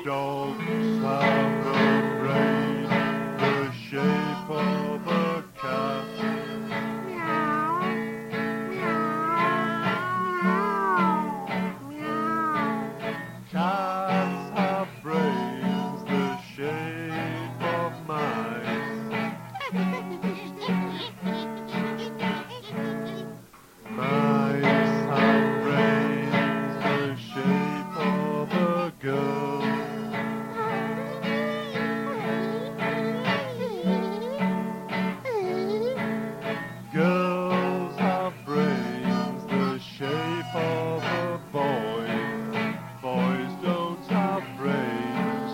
Dogs have a brain the shape of a cat. Cats have brains the shape of mice. Mice have brains the shape of a girl. Girls have brains the shape of a boy. Boys don't have brains.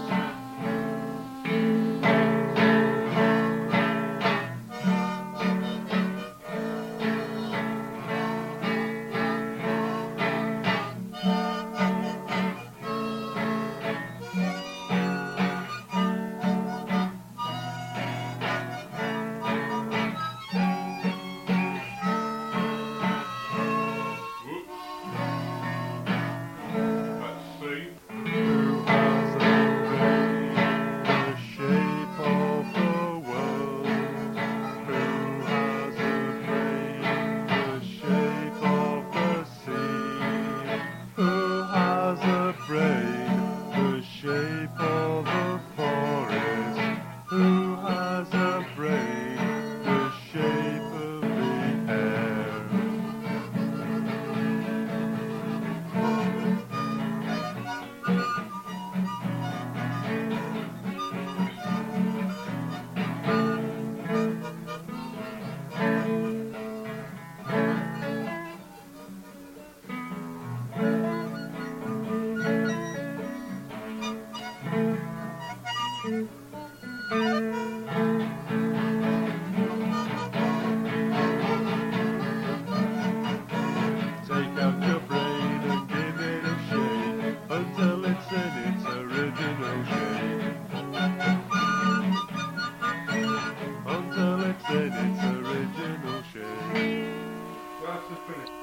Who has a brain the shape of the world? Who has a brain the shape of the sea? Who has a brain the shape of a forest? Who has a brain the shape of the air? Take out your brain and give it a shake until it's in its original shape. Until it's in its original shape. That's the finish.